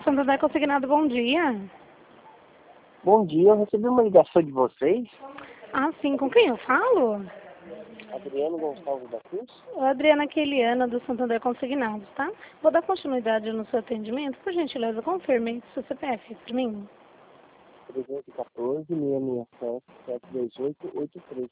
Santander Consignado, bom dia. Bom dia, eu recebi uma ligação de vocês. Ah, sim, com quem eu falo? Adriano Gonçalves da Cruz. Adriana Keliana, do Santander Consignados, tá? Vou dar continuidade no seu atendimento. Por gentileza, confirme seu CPF para mim. 314-667-728-83.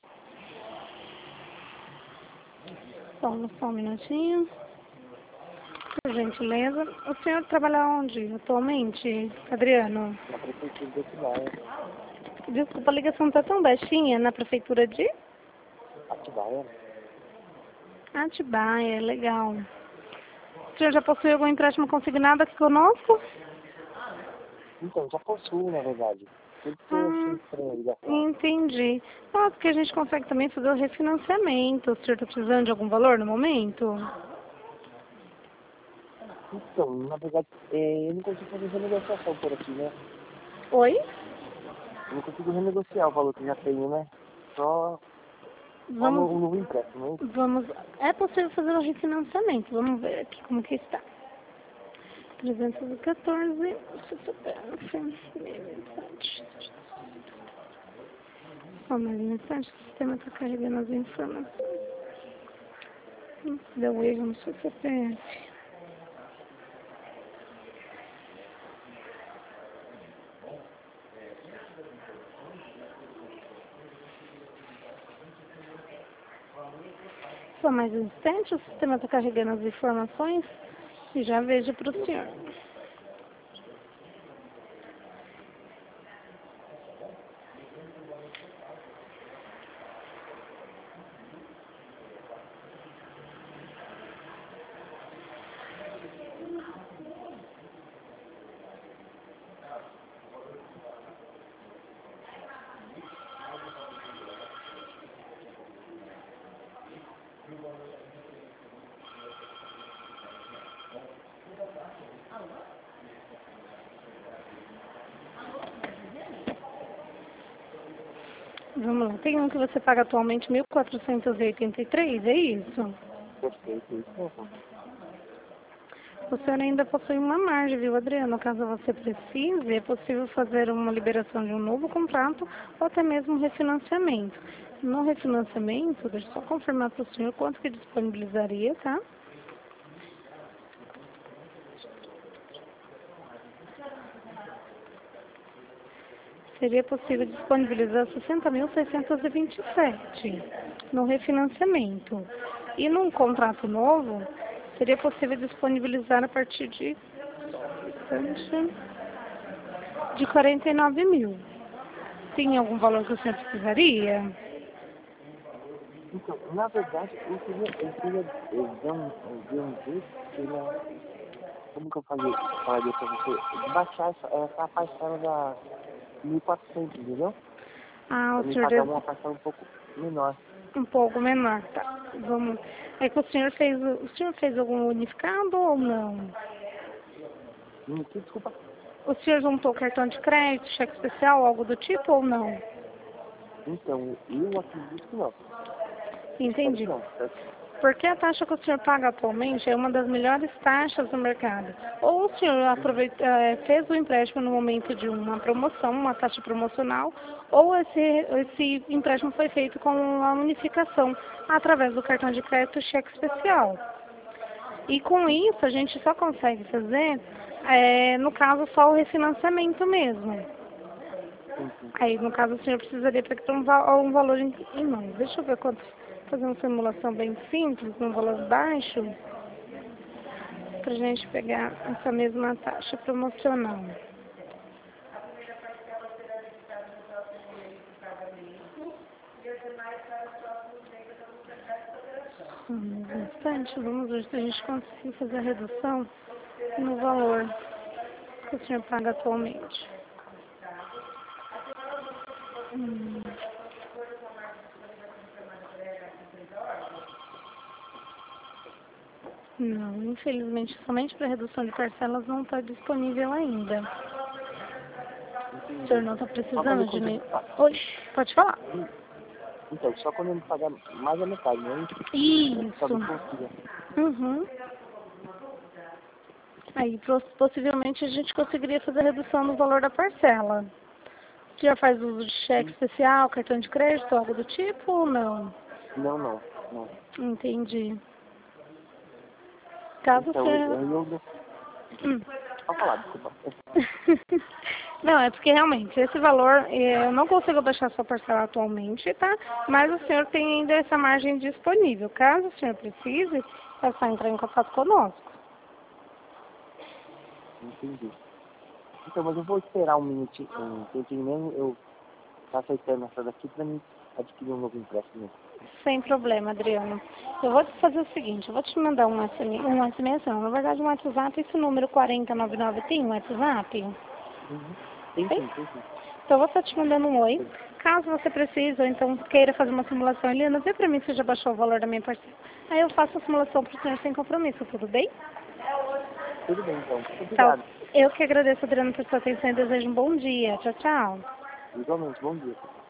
Só um minutinho. Por gentileza. O senhor trabalha onde atualmente, Adriano? Na prefeitura de Atibaia. Desculpa, a ligação está tão baixinha. Na prefeitura de Atibaia? Atibaia, legal. O senhor já possui algum empréstimo consignado aqui conosco? Então, já possuo, na verdade. Por isso que eu achei estranha a ligação. Entendi. Ah, porque a gente consegue também fazer o refinanciamento. O senhor está precisando de algum valor no momento? Então, na verdade, eu não consigo fazer renegociação por aqui, né? Oi? Eu não consigo renegociar o valor que eu já tenho, né? Só Vamos, no empréstimo, hein? é possível fazer o refinanciamento. Vamos ver aqui como que está. 314, só mais um instante, o sistema está carregando as informações. Deu erro no seu CPF. Só mais um instante, o sistema está carregando as informações e já vejo para o senhor. Vamos lá, tem um que você paga atualmente 1.483, é isso? Perfeito, isso mesmo. O senhor ainda possui uma margem, viu, Adriano? Caso você precise, é possível fazer uma liberação de um novo contrato ou até mesmo um refinanciamento. No refinanciamento, deixa eu só confirmar para o senhor quanto que disponibilizaria, tá? Seria possível disponibilizar 60.627 no refinanciamento. E num contrato novo, seria possível disponibilizar a partir de 49 mil. Tem algum valor que o senhor precisaria? Então, na verdade, eu queria ver um jeito que como que eu falaria pra você, de baixar essa parcela da 1.400, entendeu? Ah, Pra o me senhor pagar deve uma parcela um pouco menor. um pouco menor, tá? Vamos. É que o senhor fez algum unificado ou não? Desculpa. O senhor juntou cartão de crédito, cheque especial, algo do tipo ou não? Então, eu acredito que não. Espero Entendi. que não, certo? Porque a taxa que o senhor paga atualmente é uma das melhores taxas do mercado. Ou o senhor fez o empréstimo no momento de uma promoção, uma taxa promocional, ou esse empréstimo foi feito com uma unificação através do cartão de crédito cheque especial. E com isso a gente só consegue fazer, no caso, só o refinanciamento mesmo. Aí, no caso, o senhor precisaria ter um valor em mãos. Deixa eu ver quanto. Fazer uma simulação bem simples, um valor baixo, para a gente pegar essa mesma taxa promocional. Um instante, vamos ver se a gente conseguir fazer a redução no valor que o senhor paga atualmente. Não, infelizmente, somente para redução de parcelas não está disponível ainda. O senhor não está precisando de nenhum... Oi, pode falar. Então, só quando eu me pagar mais a metade, né? Isso. Uhum. Aí possivelmente a gente conseguiria fazer a redução no valor da parcela. O senhor faz uso de cheque especial, cartão de crédito, algo do tipo ou não? Não, não, não. Entendi. Caso o Então, senhor... Hum. Pode falar, desculpa. Não, é porque realmente esse valor eu não consigo baixar sua parcela atualmente, tá? Mas o senhor tem ainda essa margem disponível. Caso o senhor precise, é só entrar em contato conosco. Entendi. Então, mas eu vou esperar um tempinho mesmo, eu tô aceitando essa daqui pra mim adquirir um novo empréstimo. Sem problema, Adriano. Eu vou te fazer o seguinte, eu vou te mandar um SMS não, na verdade um WhatsApp, esse número 4099 tem um WhatsApp? Tem Tem? sim, tem sim. Então eu vou estar te mandando um oi. Caso você precise ou então queira fazer uma simulação, Helena, vê pra mim se já baixou o valor da minha parcela. Aí eu faço a simulação pro senhor sem compromisso, tudo bem? Tudo bem, então. Muito Então, obrigado. eu que agradeço, Adriano, por sua atenção e desejo um bom dia. Tchau, tchau. Igualmente, bom dia.